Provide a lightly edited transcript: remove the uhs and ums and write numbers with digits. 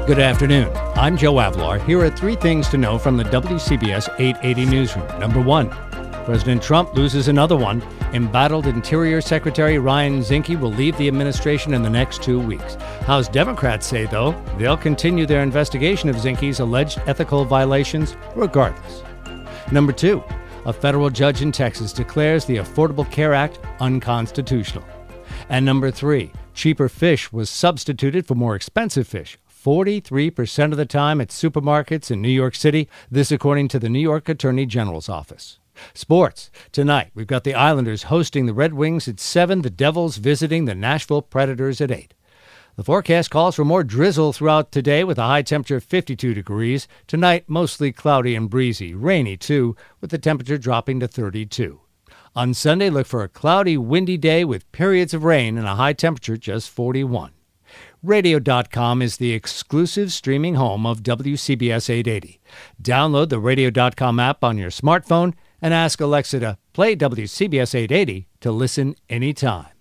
Good afternoon. I'm Joe Avlar. Here are three things to know from the WCBS 880 newsroom. Number one, President Trump loses another one. Embattled Interior Secretary Ryan Zinke will leave the administration in the next 2 weeks. House Democrats say, though, they'll continue their investigation of Zinke's alleged ethical violations regardless. Number two, a federal judge in Texas declares the Affordable Care Act unconstitutional. And number three, cheaper fish was substituted for more expensive fish 43% of the time at supermarkets in New York City, this according to the New York Attorney General's office. Sports. Tonight, we've got the Islanders hosting the Red Wings at 7, the Devils visiting the Nashville Predators at 8. The forecast calls for more drizzle throughout today with a high temperature of 52 degrees. Tonight, mostly cloudy and breezy, rainy too, with the temperature dropping to 32. On Sunday, look for a cloudy, windy day with periods of rain and a high temperature just 41. Radio.com is the exclusive streaming home of WCBS 880. Download the Radio.com app on your smartphone and ask Alexa to play WCBS 880 to listen anytime.